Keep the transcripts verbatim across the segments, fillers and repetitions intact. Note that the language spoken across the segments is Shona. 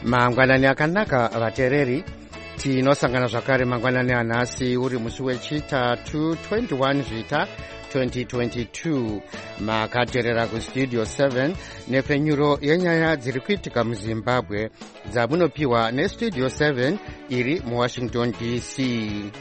mangwanani akanaka vateereri, tinosangana zvakare mangwanani anhasi uri musi wechitatu twenty-one zvita twenty twenty-two. Makateerera kustudio seven nepfenyuro yenyaya dziri kuitika muzimbabwe dzamunopiwa nestudio seven iri muwashington D C.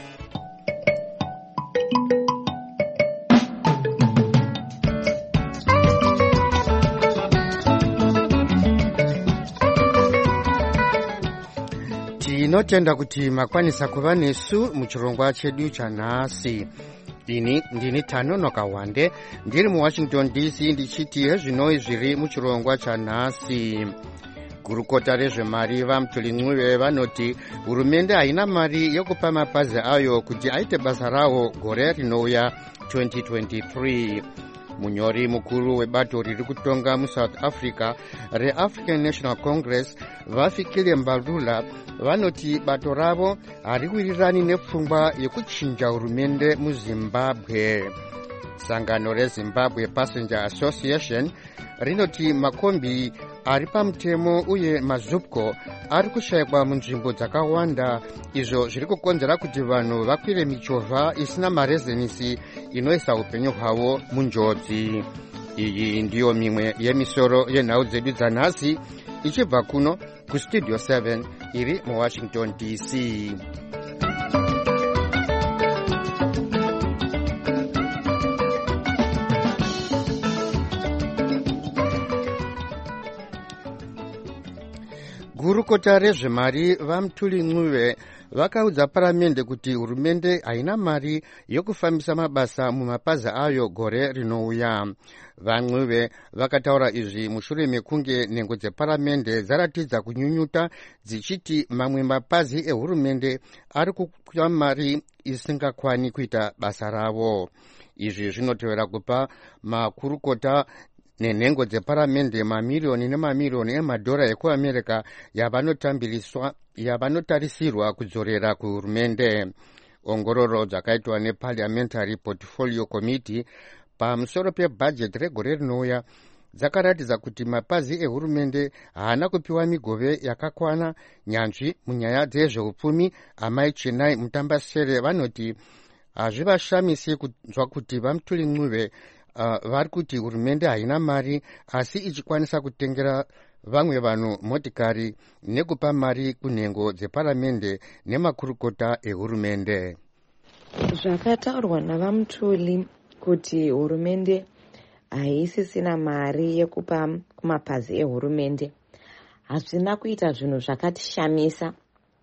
Tinotenda kuti makwanisa kuva nesu muchirongwa chedu chanhasi. Ini ndini Tanonoka Wande ndiri muwashington D C ndichiti hezvinoi zviri muchirongwa chanhasi. Gurukota rezvemari vaMuthulincuve vanoti hurumende haina mari yekupa mapazi ayo kuti aite basa rawo gore rinouya twenty twenty-three. Munyori mukuru webato riri kutonga muSouth Africa reAfrican National Congress vafikile Mbalula vanoti bato ravo hariwirirani nepfungwa yekuchinja hurumende muZimbabwe. Sangano reZimbabwe Passenger Association rinoti makombi ari pamutemo uye mazupco ari kushayikwa munzvimbo dzakawanda, izvo zviri kukonzera kuti vanhu vakwire michovha isina marezenisi inoisa upenyu hwavo munjodzi. Iyi ndiyo mimwe yemisoro yenhau dzedu dzanhasi ichibva kuno kustudio seven iri muwashington D C. Gurukota rezvemari vaMuthulincuve vakaudza paramende kuti hurumende haina mari yokufambisa mabasa mumapazi ayo gore rinouya. VaNcuve vakataura izvi mushure mekunge nhengo dzeparamende dzaratidza kunyunyuta dzichiti mamwe mapazi ehurumende ari kupa mari isingakwani kuita basa ravo. Izvi zvinotevera kupa makurukota nenhengo dzeparamende mamiriyoni nemamiriyoni emadhora ekuamerica yavanotambiriswa yavanotarisirwa kudzorera kuhurumende. Ongororo dzakaitwa neParliamentary Portfolio Committee pamusoro pebhajeti regore rinouya dzakaratidza kuti mapazi ehurumende haana kupiwa migove yakakwana. Nyanzvi munyaya dzezveupfumi Amai Chenai Mutambasere vanoti hazvivashamisi kunzwa kuti vaMuthulincuve Uh, vari kuti hurumende haina mari asi ichikwanisa kutengera vamwe vanhu motikari nekupa mari kunhengo dzeparamende nemakurukota ehurumende. Zvakataurwa navaMuthuli kuti hurumende haisisina mari yekupa kumapazi ehurumende hazvina kuita zvinhu zvakatishamisa.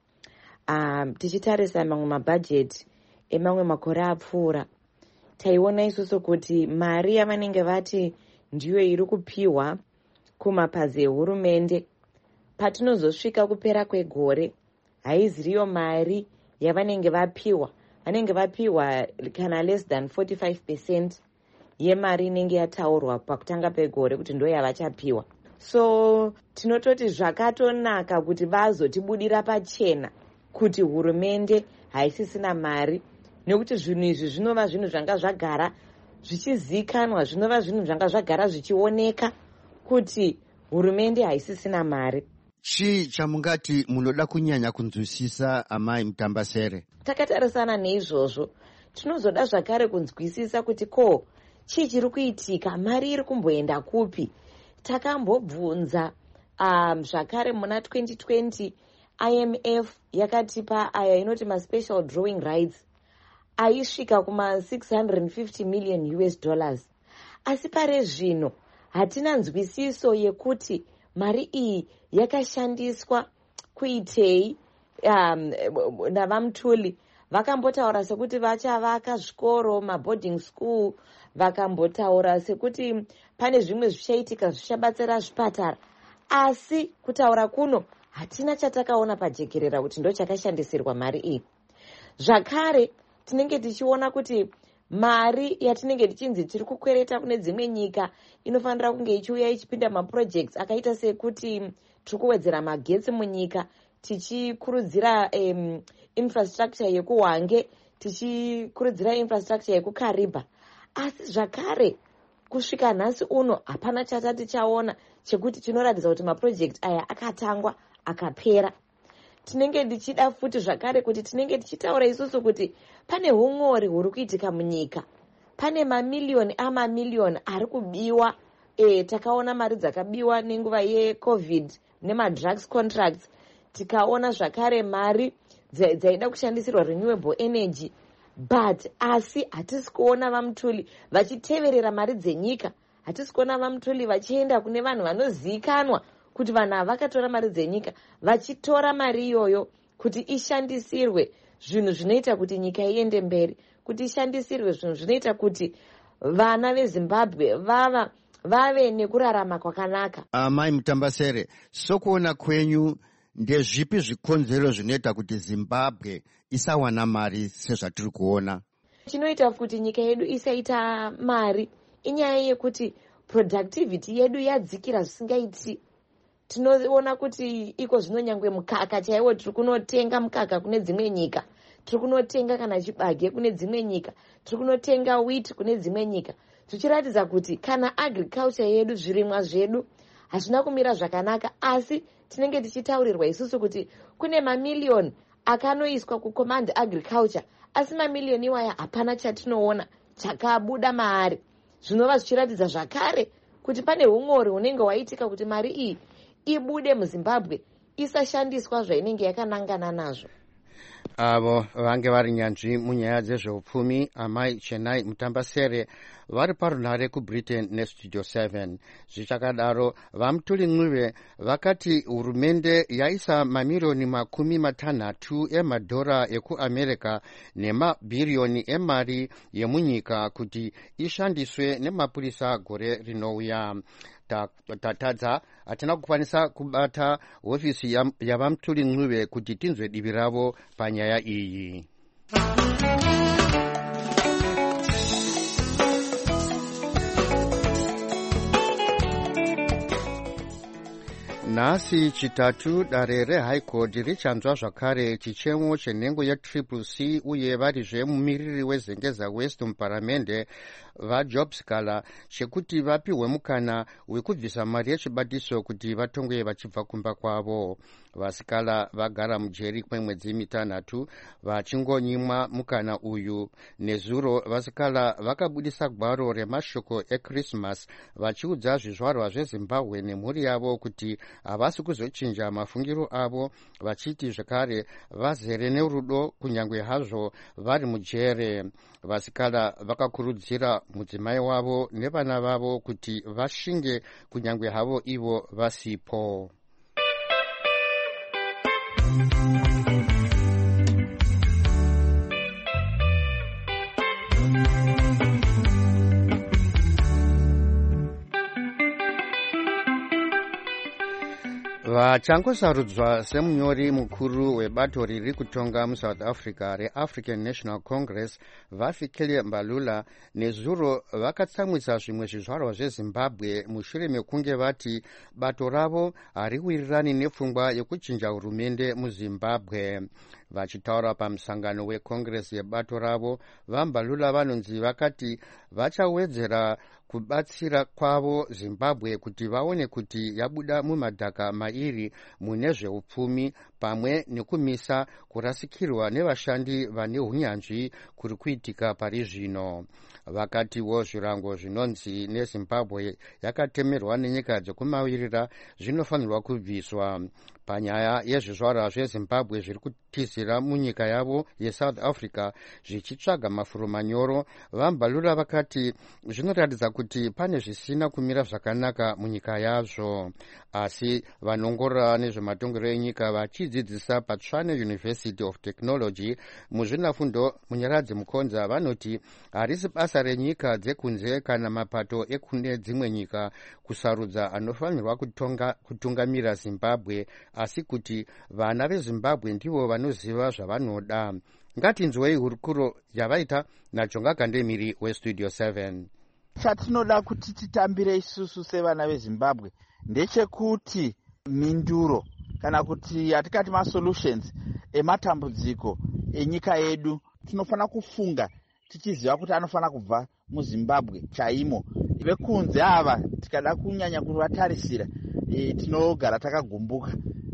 Uh, tichitarisa mamwe mabhajeti emamwe makore apfuura, taiona isusu kuti mari yavanenge vati ndiyo iri kupiwa kumapazi ehurumende patinozosvika kupera kwegore haiziriyo mari yavanenge vapiwa. Vanenge vapiwa kana less than forty-five percent yemari inenge yataurwa pakutanga pegore kuti ndo yavachapiwa. So tinototi zvakatonaka kuti vazotibudira pachena kuti hurumende haisisina mari, nekuti zvinhu izvi zvinova zvinhu zvanga zvagara zvichizikanwa, zvinova zvinhu zvanga zvagara zvichioneka kuti hurumende haisisina mari. Chii chamungati munoda kunyanya kunzwisisa, Amai Mutambasere? Takatarisana neizvozvo tinozoda zvakare kunzwisisa kuti ko chii chiri kuitika, mari iri kumboenda kupi. Takambobvunza um, zvakare muna twenty twenty I M F yakatipa aya inoti maspecial drawing rights aisvika kuma six hundred fifty million U S dollars. Asi pare zvino hatina nzwisiso yekuti mari iyi yakashandiswa kuitei. Um, navaMuthuli vakambotaura sekuti vachavaka zvikoro, maboarding school, vakambotaura sekuti pane zvimwe zvichaitika zvichabatsira zvipatara, asi kutaura kuno hatina chatakaona pajekerera kuti ndo chakashandisirwa mari iyi. Zvakare tinenge tichiona kuti mari yatinenge tichinzi tiri kukwereta kune dzimwe nyika inofanira kunge ichiuya ichipinda maprojects akaita sekuti tiri kuwedzera magetsi munyika, tichikurudzira um, infrastructure yekuHwange, tichikurudzira infrastructure yekuKariba. Asi zvakare kusvika nhasi uno hapana chatati chaona chekuti chinoratidza kuti maproject aya akatangwa akapera. Tinenge ndichida futi zvakare kuti tinenge tichitaura isusu kuti pane hung'ori huri kuitika munyika. Pane mamiliyoni amamiliyoni ari kubiwa. E, takaona mari dzakabiwa nenguva yecovid nemadrugs contracts. Tikaona zvakare mari dzaida kushandisirwa renewable energy. But asi hatisi kuona vamutuli vachiteverera mari dzenyika. Hatisi kuona vamutuli vachienda kune vanhu vanozivikanwa kuti vanhu ava vakatora mari dzenyika, vachitora mari iyoyo kuti ishandisirwe zvinhu zvinoita kuti nyika iende mberi, kuti ishandisirwe zvinhu zvinoita kuti vana veZimbabwe vava vave nekurarama kwakanaka. Amai Mutambasere, sokuona kwenyu ndezvipi zvikonzero zvinoita kuti Zimbabwe isawana mari sezvatiri kuona? Chinoita kuti nyika yedu isaita mari inyaya yekuti productivity yedu yadzikira zvisingaiti. Tinoona kuti iko zvino nyangwe mukaka chaiwo tiri kunotenga mukaka kune dzimwe nyika, tiri kunotenga kana chibage kune dzimwe nyika, tiri kunotenga wheat kune dzimwe nyika, zvichiratidza kuti kana agriculture yedu, zvirimwa zvedu hazvina kumira zvakanaka. Asi tinenge tichitaurirwa isusu kuti kune mamiliyoni akanoiswa kucommand agriculture, asi mamiliyoni iwaya hapana chatinoona chakabuda maari. Zvinova zvichiratidza zvakare kuti pane hung'ori hunenge hwaitika kuti mari iyi ibude muZimbabwe isashandiswa zvainenge yakanangana nazvo. Avo vange vari nyanzvi munyaya dzezveupfumi amai Chenai Mutambasere vari parunhare kuBritain nestudio seven. Zvichakadaro vamutuli Ncube vakati hurumende yaisa mamiliyoni makumi matanhatu emadhora ekuAmerica nemabhiriyoni emari yemunyika kuti ishandiswe nemapurisa gore rinouya. Tatadza hatina kukwanisa kubata hofisi yavamutuli Ncube kuti tinzwe divi ravo panyaya iyi. Nhasi chitatu dare reHigh Court richanzwa zvakare chichemo chenhengo yetriple C uye varizve mumiriri weZengeza West muparamende vaJob Sikala chekuti vapiwe mukana wekubvisa mari yechibatiso kuti vatongwe vachibva kumba kwavo. Vasikala vagara mujeri kwemwedzi mitanhatu vachingonyimwa mukana uyu. Nezuro Vasikala vakabudisa gwaro remashoko eChristmas vachiudza zvizvarwa zveZimbabwe nemhuri yavo kuti havasi kuzochinja mafungiro avo, vachiti zvakare vazere nerudo kunyange hazvo vari mujere. Vasikala vakakurudzira mudzimai wavo nevana vavo kuti vashinge kunyange havo ivo vasipo. Vachangosarudzwa semunyori mukuru webato riri kutonga muSouth Africa reAfrican National Congress vaFikile Mbalula nezuro vakatsamwisa zvimwe zvizvarwa zveZimbabwe mushure mekunge vati bato ravo hariwirirani nepfungwa yekuchinja hurumende muZimbabwe. Vachitaura pamusangano weCongress yebato ravo, vaMbalula vanonzi vakati vachawedzera kubatsira kwavo Zimbabwe kuti vaone kuti yabuda mumadhaka mairi mune zveupfumi pamwe nekumisa kurasikirwa nevashandi vane hunyanzvi kuri kuitika pari zvino. Vakatiwo zvirango zvinonzi neZimbabwe yakatemerwa nenyika dzekumavirira zvinofanirwa kubviswa. Panyaya yezvizvarwa zveZimbabwe zviri kutizira munyika yavo yeSouth Africa zvichitsvaga mafuro manyoro, vaMbalula vakati zvinoratidza kuti pane zvisina kumira zvakanaka munyika yazvo. Asi vanongorora nezvematongero enyika vachidzidzisa paTshwane University of Technology muzvinafundo Munyaradzi Mukonza vanoti harisi basa renyika dzekunze kana mapato ekune dzimwe nyika kusarudza anofanirwa kutonga kutungamira Zimbabwe, asi kuti vana veZimbabwe ndivo vanoziva zvavanoda. Ngatinzwei hurukuro yavaita naJonga Kandemiri weStudio seven. Chatinoda kuti titambire isusu sevana veZimbabwe ndechekuti minduro kana kuti atikati masolutions ematambudziko enyika yedu tinofana kufunga tichiziva kuti anofana kubva muZimbabwe chaimo. Vekunze ava tikada kunyanya kuvatarisira e, tinogara takagumbuka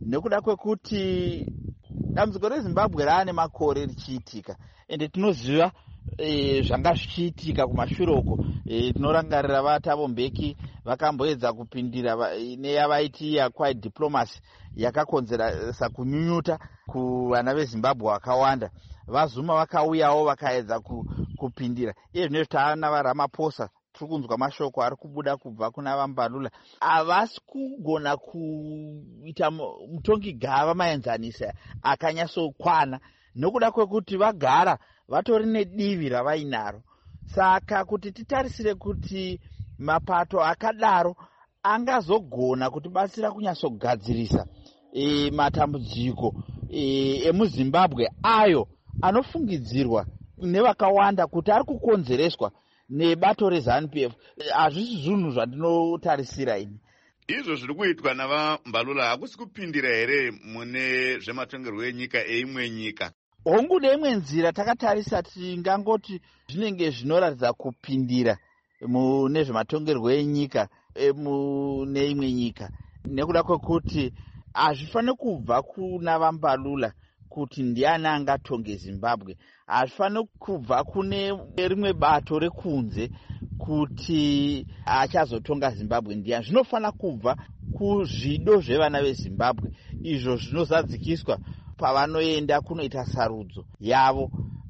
nekuda kwekuti dambudziko rezimbabwe raane makore richiitika ende tinoziva e, zvanga zvichiitika kumashure uko. E, tinorangarira vatavo Mbeki vakamboedza kupindira neyavaiti yaquiet diplomacy yakakonzeresa kunyunyuta kuvana vezimbabwe vakawanda. Vazuma vakauyawo vakaedza ku, kupindira. Iye zvino taana vaRamaphosa tiri kunzwa mashoko ari kubuda kubva kuna vaMbalula havasi kugona kuita mutongi gava maenzanisa akanyatsokwana nokuda kwekuti vagara vatori nedivi ravainaro. Saka kuti titarisire kuti mapato akadaro angazogona kutibatsira kunyatsogadzirisa e, matambudziko e, emuzimbabwe ayo anofungidzirwa nevakawanda kuti ari kukonzereswa nebato reZANU-P F, hazvisi zvinhu zvandinotarisira ini. Izvo zviri kuitwa navaMbalula hakusi kupindira here mune zvematongerwo enyika eimwe nyika? Hongu neimwe nzira takatarisa tingangoti zvinenge zvinoratidza kupindira mune zvematongerwo enyika mune imwe nyika, nekuda kwekuti hazvifaniri kubva kuna vaMbalula kuti ndiani angatonge Zimbabwe. Hazvifaniri kubva kune rimwe bato rekunze kuti achazotonga Zimbabwe ndiani. Zvinofanira kubva kuzvido zvevana veZimbabwe izvo zvinozadzikiswa pavanoenda kunoita sarudzo yavo.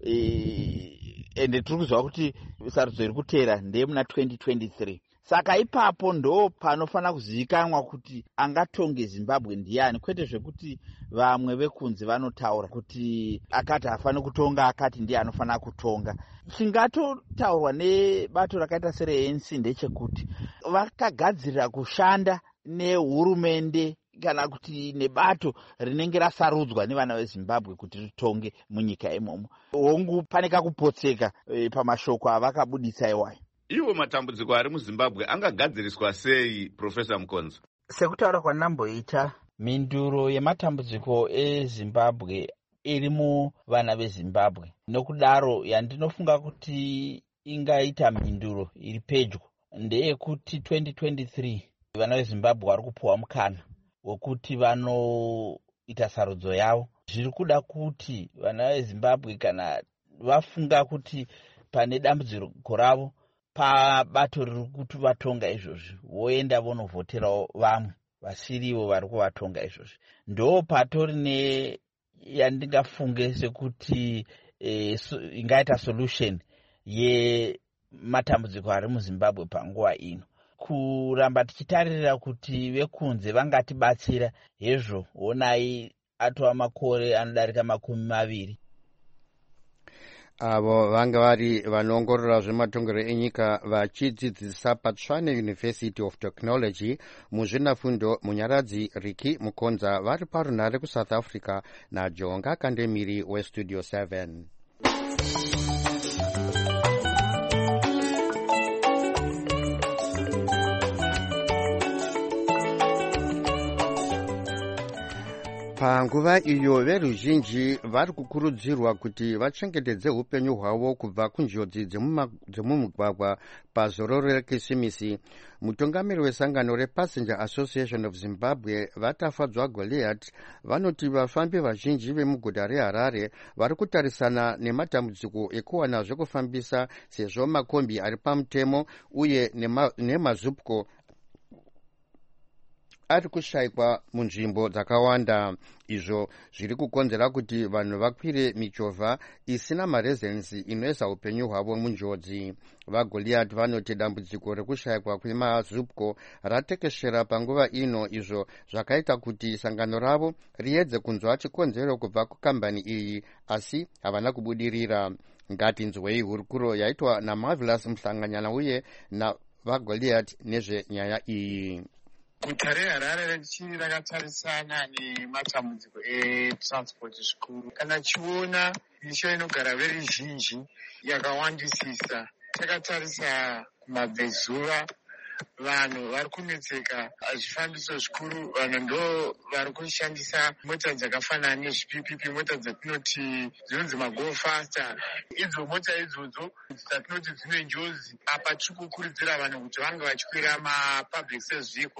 E, ende tiri kuziva kuti sarudzo iri kuteera ndeyemuna twenty twenty-three. Saka ipapo ndo panofanira kuzivikanwa kuti angatonge Zimbabwe ndiani, kwete zvekuti vamwe vekunze vanotaura kuti akati hafaniri kutonga, akati ndiye anofanira kutonga. Chingatotaurwa nebato rakaita sere-A N C ndechekuti vakagadzirira kushanda nehurumende kana kuti nebato rinenge rasarudzwa nevana veZimbabwe kuti ritonge munyika imomo. Hongu pane kakupotseka e, pamashoko avakabudisa iwayo. Iwo matambudziko ari muZimbabwe angagadziriswa sei, Professor Mukonza? Sekutaura kwandamboita, minduro yematambudziko eZimbabwe iri muvana veZimbabwe. Nokudaro yandinofunga kuti ingaita minduro iri pedyo ndeyekuti twenty twenty-three vana veZimbabwe vari kupuwa mukana wekuti vanoita sarudzo yavo. Zviri kuda kuti vana veZimbabwe kana vafunga kuti pane dambudziko ravo pabato riri kuti vatonga izvozvi, voenda vonovhoterawo vamwe vasirivo vari kuvatonga izvozvi. Ndo patori ne yandingafunge sekuti e, so, ingaita solution yematambudziko ari muZimbabwe panguva ino. Kuramba tichitarira kuti vekunze vangatibatsira hezvo, onai atova makore anodarika makumi maviri. Avo vanga vari vanoongorora zvematongero enyika vachidzidzisa paTshwane University of Technology muzvinafundo Munyaradzi Riki Mukonza vari parunhare kuSouth Africa naJonga Kandemiri weStudio seven. Panguva iyo veruzhinji vari kukurudzirwa kuti vachengetedze upenyu hwavo kubva kunjodzi dzemumugwagwa pazororo reKisimisi. Mutungamiri wesangano rePassenger Association of Zimbabwe Vatafadzwa Goliath vanoti vafambi vazhinji vemuguta reHarare vari kutarisana nematambudziko ekuwana zvekufambisa sezvo makombi ari pamutemo uye nemazupko ari kushayikwa munzvimbo dzakawanda. Izvo zviri kukonzera kuti vanhu vakwire michovha isina marezensi inoisa upenyu hwavo munjodzi. VaGoliath vanoti dambudziko rekushayikwa kwemazupko ratekeshera panguva ino, izvo zvakaita kuti sangano ravo riedze kunzwa chikonzero kubva kukambani iyi, asi havana kubudirira. Ngatinzwei hurukuro yaitwa naMarvelous Muhlanganyana uye navaGoliath nezvenyaya iyi. Guta reHarare richiri rakatarisana nematambudziko etransport zvikuru. Kana chiona misha inogara veruzhinji yakawandisisa, takatarisa kumabvezuva vanhu vari kunetseka zvifambiso zvikuru. Vanhu ndo vari kushandisa mota dzakafanana nezvipipipi, mota dzatinoti dzinonzi mago faster. Idzo mota idzodzo dzatinoti dzine njodzi. Apa tiri kukurudzira vanhu kuti vange vachikwira mapublic service vehicle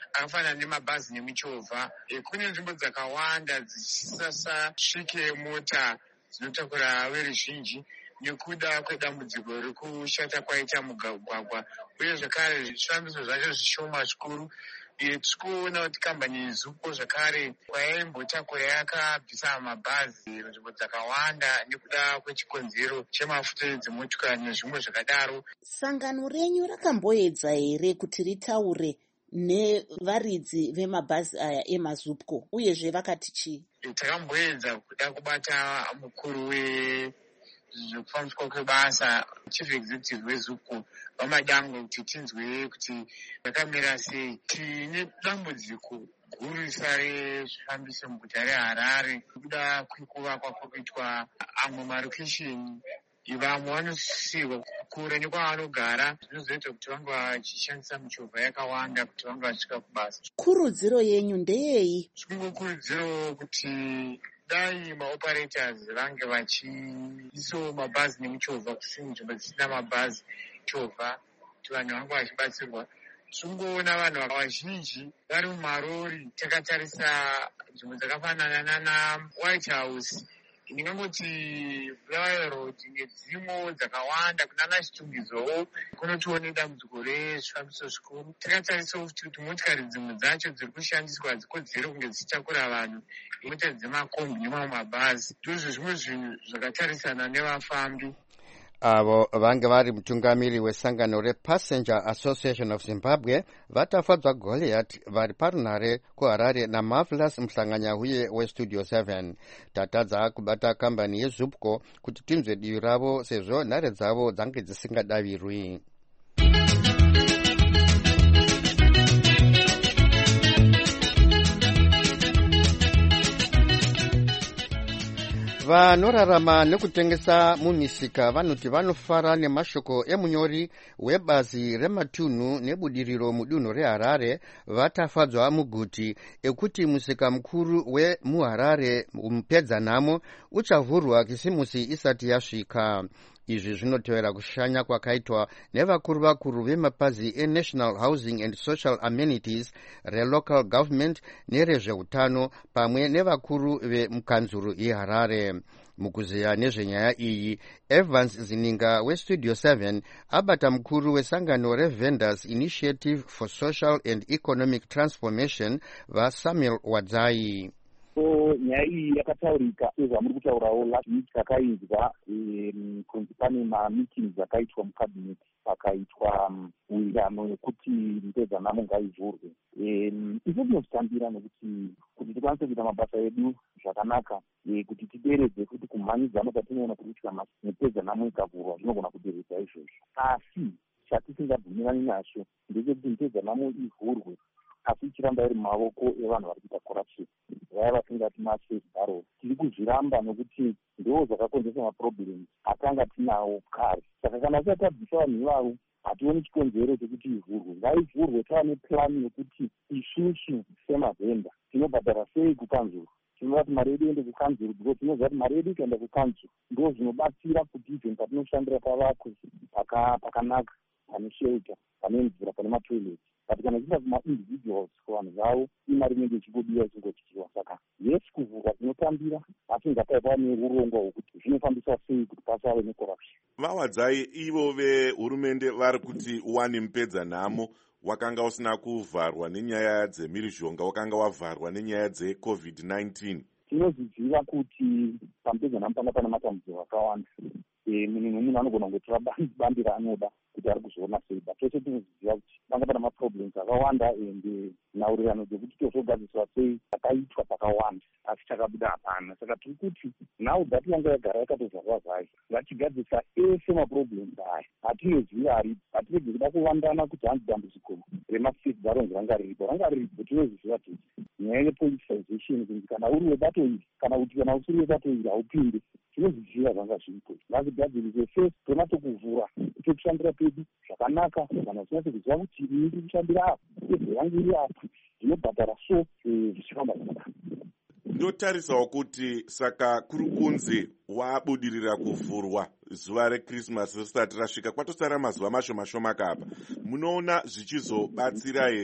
akafanana nemabhazi nemichovha. Kune nzvimbo dzakawanda dzisisasvike mota dzinotakura veruzhinji nekuda kwedambudziko rekushata kwaita mugwagwa, uye zvakare zvifambiso zvacho zvishoma zvikuru. Tirikuona kuti kambani yeZUPCO zvakare kwayaimbotakura yakabvisa mabhazi nzvimbo dzakawanda nekuda kwechikonzero chemafuta edzimotokari nezvimwe zvakadaro. Sangano renyu rakamboedza here kuti ritaure nevaridzi vemabhazi aya emaZUPCO, uyezve vakati chii? Takamboedza kuda kubata mukuru we zvekufambiswa kwebasa, chief executive weZUPCO vamadangwe, kuti tinzwe kuti vakamira sei. Tine dambudziko gurisa rezvifambiso muguta reHarare kuda kwekuvakwa kwekuitwa amwe marokesheni. Vamwe vanosisirwa kure nekwavanogara, zvinozoita kuti vange vachishandisa michovha yakawanda kuti vange vachisvika kubasa. Kurudziro yenyu ndeyei? Kurudziro kuti dai maoperators vange vachiisawo mabhazi nemichovha kusini nzvimbo dzisina mabhazi chovha, kuti vanhu vange vachibatsirwa. Tingoona vanhu vazhinji vari mumarori. Takatarisa nzvimbo dzakafanana nana White House, ndingangoti Flower Road nedzimwe dzakawanda kunana Chitungizowo, kunotione dambudziko rezvifambiso zvikuru. Takatarisawo kuti motikari dzimwe dzacho dziri kushandiswa hadzikodzeri kunge dzichitakura vanhu, mota dzemakombi nemamwe mabhazi. Ndozvo zvimwe zvinhu zvakatarisana nevafambi. Avo vange vari mutungamiri wesangano rePassenger Association of Zimbabwe vatafadzwa Goliath vari parunhare kuHarare naMarvelous Mhlanganyahuye weStudio seven. Tatadza kubata kambani yeZUPCO kuti tinzwe divi ravo sezvo nhare dzavo dzange dzisingadavirwi. Vanorarama nekutengesa mumisika vanoti vanofara nemashoko emunyori webazi rematunhu nebudiriro mudunhu reHarare vatafadzwa muguti ekuti musika mukuru wemuHarare mupedzanhamo uchavhurwa kisimusi isati yasvika. Izvi zvinotevera kushanya kwakaitwa nevakuru vakuru vemapazi eNational Housing and Social Amenities, reLocal Government nerezveutano pamwe nevakuru vemukanzuru yeHarare. Mukuziya nezvenyaya iyi, Evans Zininga weStudio seven abata mukuru wesangano reVendors Initiative for Social and Economic Transformation vaSamuel Wadzai. So nyaya iyi yakataurika sezvamuri kutaurawo last week takainzwa kunzi pane mameetings dzakaitwa mucabinet pakaitwa uwirirano yekuti mupedzanhamo ngaivhurwe. Isu tinozvitambira nokuti kuti tikwanise kuita mabasa edu zvakanaka, kuti tideredze kuti kumhanyidzano kwatinoona kuri kuitika mupedzanhamo ikavhurwa zvinogona kuderedza izvozvo. Asi chatisingabvumirani nacho ndechekuti mupedzanhamo ivhurwe asi ichiramba iri mumaoko evanhu vari kuita corruption, vaya vasingati masafe barrel. Tiri kuzviramba nokuti ndo zvakakonzesa maproblems atanga tinawo kare. Saka kana tisati tabvisa vanhu ivavo hationi chikonzero chekuti ivhurwe. Ngaivhurwe tava neplan yekuti isusu semavhenda tinobhadhara sei kukanzuru. Tinoda kuti mari yedu iende kukanzuru because tinoziva kuti mari yedu ikaenda kukanzuru ndo zvinobatsira kuti even patinoshandira pavakwe pakanaka, pane shelter, pane mvura, pane matoilets. But kana tichida kuma-individuals kuvanhu vavo imari inenge ichingodiwa ichingochichiwa. Saka yes, kuvhurwa tinotambira, asi ngapaiva neurongwa hwekuti zvinofambiswa sei kuti pasave necorruption. Vawadzai ivo vehurumende vari kuti uwane mupedzanhamo wakanga usina kuvharwa nenyaya dzemhirizhonga, wakanga wavharwa nenyaya dzecovid nineteen. Tinozviziva kuti pamupedzanhamo panga pane matambudziko akawanda. Munhu nomunhu anogona kungotora bandi raanoda kuti ari kuzoona sei, but tose tinozviziva kuti panga pane maproblems akawanda ende nhaurirano dzekuti tozogadziswa sei akaitwa pakawanda asi chakabuda hapana. Saka tiri kuti nhau dhati yanga yagara yakatozvarwa zvayo, ngatigadzisa ese maproblems aya atinoziva aripo. Hatirege kuda kuwandana kuti hanzi dambudziko remastate baronzi ranga riripo, ranga riripo, tinozviziva tese. Nyaya yepoliticization kunzi kana uri webato iri kana kuti kana usiri webato iri haupinde, tinozviziva zvanga zviripo. Ngatigadzirize first tona tokuvhura tokushandira pedu zvakanaka, kana usinase kuziva kuti ini ndiri kushandira apa ezvo yangu iri apa ndinobhadhara so zvichifamba zvakanaka. Ndotarisawo kuti saka kuri kunzi wabudirira kuvhurwa zuva reChristmas risati rasvika, kwatosara mazuva mashoma shoma kapa. Munoona zvichizobatsira here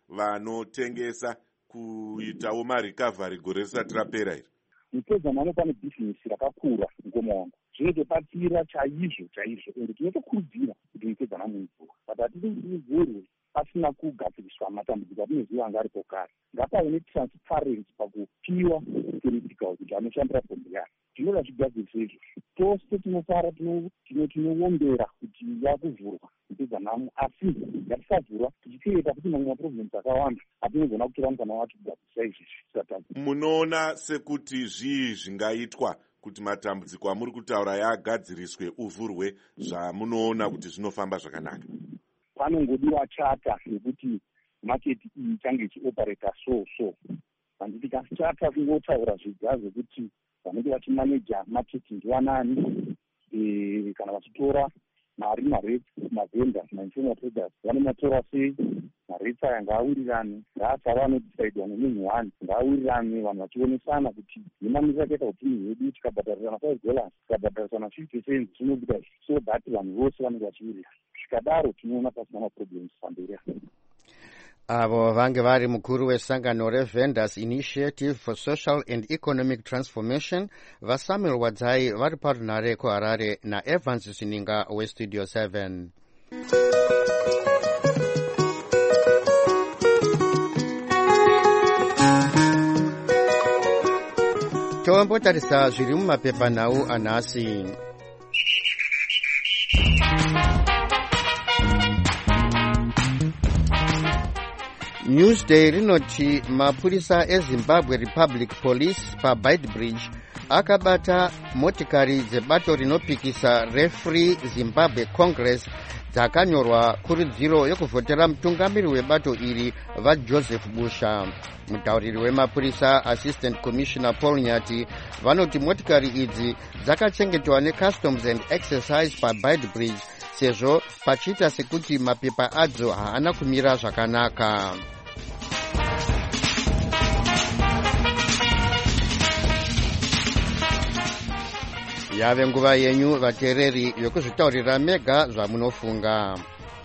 vanotengesa kuitawo marikavhari gore risati rapera iri? mupedza namo pane bhizinesi rakakura ngoma wangu zvinotobatsira chaizvo chaizvo ende tinotokurudzira kuti mupedza namo ivhurwa but hatidi kuti ivhurwe pasina kugadziriswa matambudziko atinoziva anga aripo kare. ngapave netransparency pakupiwa political kuti anoshandira pombo yayo zvinoda zvigadziriswa izvozvo. tose tinofara tinowombera kuti yakuvhurwa mupedza namo asi ngatisavhurwa tichiteerera kuti mamwe maprovinsi akawanda atinogona kutora mukana wacho kugadzirisa izvi zvisatadza. munoona sekuti zvii zvingaitwa kuti matambudziko amuri kutaura yagadziriswe uvhurwe zvamunoona kuti zvinofamba zvakanaka? panongodiwa chata yekuti maketi iyi ichange ichioperata so so handiti kasi chata kungotaura zviga zvekuti vanenge vachimaneja maketi ndivanani kana vachitora mari marate mavendors mainformal traders vanomatora sei, marate aya ngaawirirane, ngaasara anodecidewa nemunhu one, ngaawirirane vanhu vachionesana kuti nemamiriro akaita upenyu hwedu tikabhadharisana five dollars tikabhadharisana fifty cents zvinobuda so that vanhu vose vanenge vachiwirirana. zvikadaro tinoona pasina maproblems pamberi. avo vange vari mukuru wesangano reVendors Initiative for Social and Economic Transformation vaSamuel Wadzai vari parunare kuHarare naEvans Sininga weStudio seven. tombotarisa zviri mumapepanhau anhasi. Newsday rinoti mapurisa eZimbabwe Republic Police paBaitbridge akabata motikari dzebato rinopikisa reFree Zimbabwe Congress dzakanyorwa kurudziro yekuvhotera mutungamiri webato iri vaJoseph Busha. Mutauriri wemapurisa Assistant Commissioner Paul Nyati vanoti motikari idzi dzakachengetwa neCustoms and Excise paBaitbridge sezvo pachiita sekuti mapepa adzo haana kumira zvakanaka. yave nguva yenyu vateereri yokuzvitaurira mega zvamunofunga.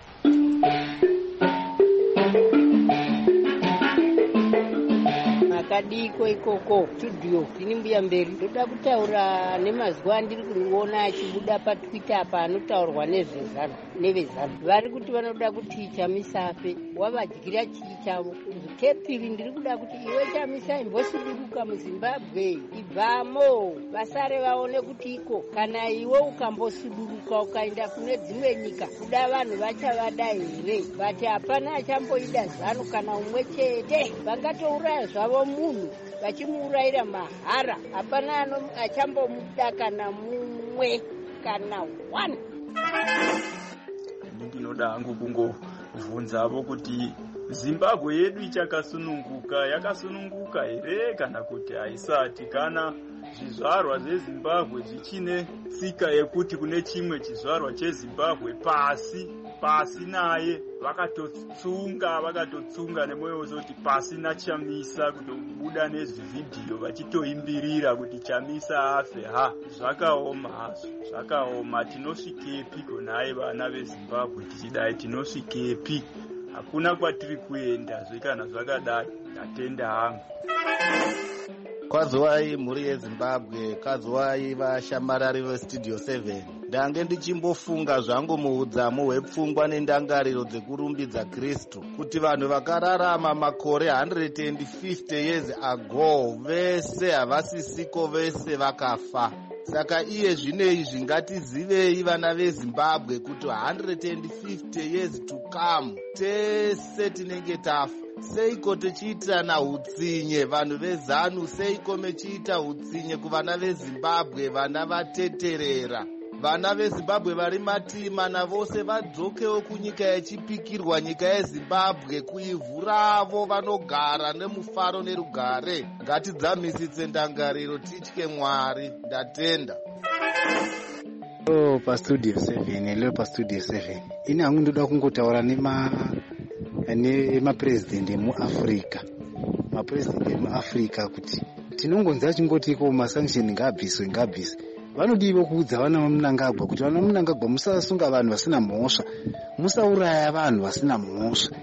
makadiko ikoko studio tini mbuya mberi ndoda kutaura nemazuva andiri kuona achibuda patwitter apa anotaurwa nezvezano nevezano vari kuti vanoda kuti Chamisafe wavadyira chii chavo. kepiri ndiri kuda kuti iwe Chamisa imbosiduruka muZimbabwe ibvamo vasare vaone kuti iko kana iwe ukambosiduruka ukaenda kune dzimwe nyika kuda vanhu vachavada here vati hapana achamboida zano kana umwe chete vangatouraya zvavo munhu vachimuurayira mahara hapana achambomuda kana mumwe kana one. ndinoda hangu kungovhunzavo kuti Zimbabwe yedu ichakasununguka yakasununguka here kana kuti haisati, kana zvizvarwa zveZimbabwe zvichine tsika yekuti kune chimwe chizvarwa cheZimbabwe pasi pasi naye vakatotsunga vakatotsunga nemwoyo wose kuti pasina Chamisa kutobuda nezvivhidhiyo vachitoimbirira kuti Chamisa afe. ha zvakaoma hazvo zvakaoma. tinosvikepi konai vana veZimbabwe tichidai tinosvikepi? hakuna kwatiri kuenda zvekana zvakadai ndatenda hangu. Kwaziwai mhuri yeZimbabwe, kwaziwai vashamarari veStudio seven. Ndange ndichimbofunga zvangu muudzamu hwepfungwa nendangariro dzekurumbidza Kristu kuti vanhu vakararama makore one hundred fifty years ago vese havasisiko vese vakafa. Saka iye zvinei zvingatizivei vana veZimbabwe kuti one hundred fifty years to come tese tinenge tafa. Seiko tichiitirana utsinye vanhu vezanu, seiko mechiita utsinye kuvana veZimbabwe, vana vateterera. Vana veZimbabwe vari matima navose vadzokewo kunyika yechipikirwa, nyika yeZimbabwe, kuivhu ravo vanogara nemufaro nerugare. Ngatidzamisitse ndangariro titye Mwari. Ndatenda. Hello paStudio seven, hello paStudio seven. Ini hangu ndoda kungotaura nema nemapresident emuAfrica. Mapresident emuAfrica kuti tinongonzi achingoti iko masanction ngabviswe ngabviswe. Vanodiwa kuudza vana vaMnangagwa kuti vana vaMnangagwa musasunga vanhu vasina mhosva, musauraya vanhu vasina mhosva.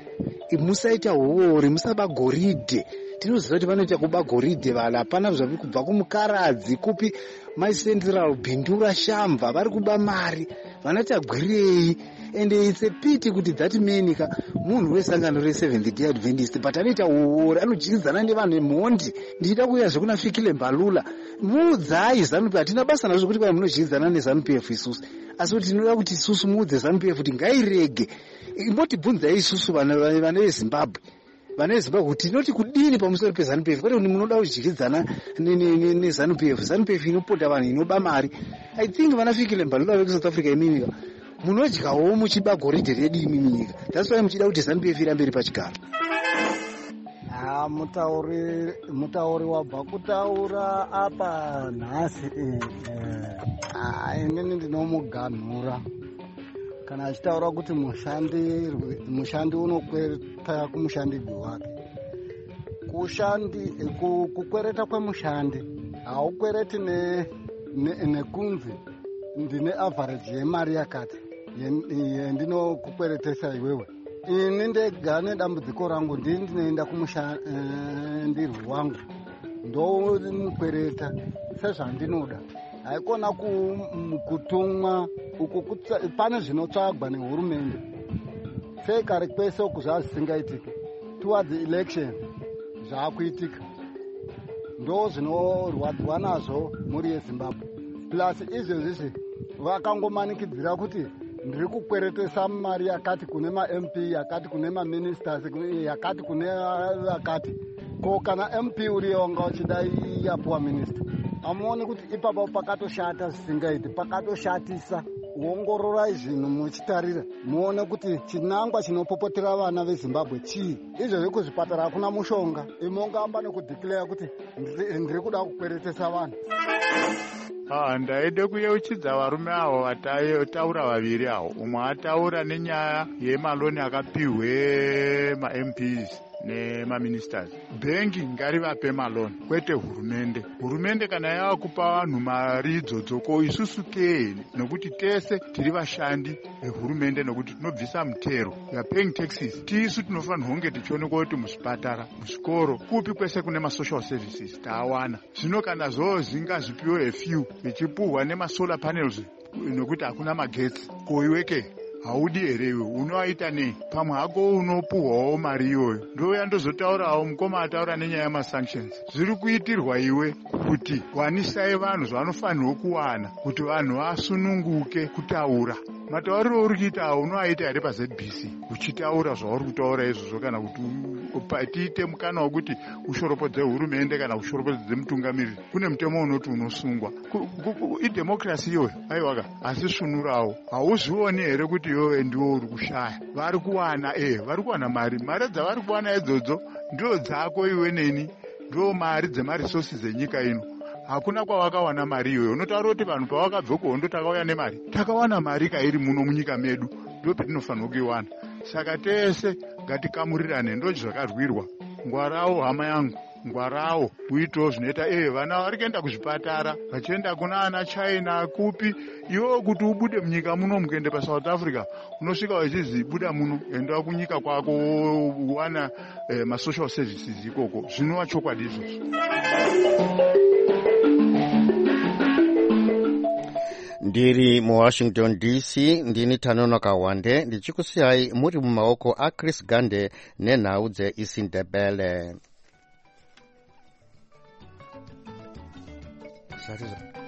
musaita huori, musaba goridhe. Tinoziva kuti vanoita kuba goridhe vala, hapana zvavi kubva kumukaradzi kupi maicentral bhindura shamva, vari kuba mari, vanoti gwirei. And it's a pity kuti that menika munhu wesangano re-Seventh Day Adventist but anoita uori, anodyidzana nevanhu emhondi. Ndichida kuuya zvekuna Fikile Mbalula, muudzai ZANU P F. Hatina basa nazvo kuti kwai munodyidzana neZANU P F isusu, asi kuti tinoda kuti isusu muudze ZANU P F kuti ngairege. Imbotibvunzai isusu vana veZimbabwe, vana veZimbabwe kuti tinoti kudini pamusoro peZANU P F, kwete kuti munoda kudyidzana neZANU P F. ZANU P F inopota vanhu, inoba mari. I think vana Fikile Mbalula vekuSouth Africa imimika munodyawo muchiba goridhe redu imimi nyika. That's why muchida kuti ZANU P F irambe iri pachigaro. Ah, mutauri mutauri wabva kutaura apa nhasi eh inini ndinomuganhura kana achitaura kuti mushandi mushandi unokweta kumushandidzi wake. Kushandi kukwereta kwemushandi haukwereti ne nekunzi ndine average yemari yakati ndinokukweretesa iwewe. Ini ndega nedambudziko rangu ndini ndinoenda kumushandirwi wangu ndomukwereta sezvandinoda. Haikona kutumwa uku pane zvinotsvagwa nehurumende. Sei kare kwese uku zvazvisingaitike towards the election zvaakuitika, ndo zvinorwadziwa nazvo muri yeZimbabwe. Plus izvezvizvi vakangomanikidzira kuti ndiri kukweretesa mari yakati kune ma-M P, yakati kune ma-ministers, yakati kune yakati. Ko kana M P uriyo wanga uchida yapuwa minister, amuoni kuti ipapo pakatoshata zvisingaiti, pakatoshatisa. Ongororai zvinhu muchitarira muone kuti chinangwa chinopopotera vana veZimbabwe chii. Izvezvi kuzvipatara hakuna mushonga, imongaamba nekudhikleya kuti ndiri kuda kukweretesa vanhu. Ah, ndaide kuyeuchidza varume avo vataura vaviri avo. Umwe ataura nenyaya yemaloni akapiwe ma-M Ps nemaministers. Bhengi ngarivape maloni, kwete hurumende. Hurumende kana yava kupa vanhu mari idzodzoko isusu kei, nokuti tese tiri vashandi vehurumende, nokuti tinobvisa mutero. We are paying taxes. Tisu tinofanirwa kunge tichionekwa kuti muzvipatara, muzvikoro, kupi kwese kune ma-social services tawana. Zvino kana zvozi ngazvipiwe a few vichipuhwa nema-solar panels nokuti hakuna magetsi, koiweke haudi here iwe unoaita nei? Pamwe hako unopuhwawo mari iyoyo. Ndouya ndozotaurawo mukoma ataura nenyaya yama-sanctions. Zviri kuitirwa iwe kuti wanisai vanhu zvavanofanirwa kuwana kuti vanhu vasununguke kutaura. Matauriro uri kuita unoaita here paZ B C uchitaura zvauri kutaura izvozvo, kana kuti tiite mukana wekuti ushoropodze hurumende kana ushoropodze mutungamiriri. Kune mutemo unoti unosungwa. Idemokrasi iyoyo aiwaka, asi svinurawo. Hauzvioni here kuti iwewe ndiwo uri kushaya? Vari kuwana eh vari kuwana mari. Mari dzavari kuwana idzodzo ndio dzako iwe neni, ndio mari dzemaresources enyika ino. Hakuna kwawakawana mari iyoyo. Unotaura kuti vanhu pavakabve kuhondo takauya nemari. Takawana mari kairi muno munyika medu, ndio petinofanirwa kuiwana. Saka tese ngatikamurirane, ndo zvakarwirwa. Ngwarawo hama yangu, ngwarawo uitewo zvinoita eh vana vari kuenda kuzvipatara, vachienda kuna ana China kupi. Iwo kuti ubude munyika muno mukuende paSouth Africa, unosvika wachizi buda muno, enda kunyika kwako uwana eh, ma-social services ikoko. Zvinova chokwadi izvozvo. Ndiri mu Washington D C, ndini Tanono Kawande, ndichikusiyai muri mumaoko a Chris Gande nenhau dzeIsindebele.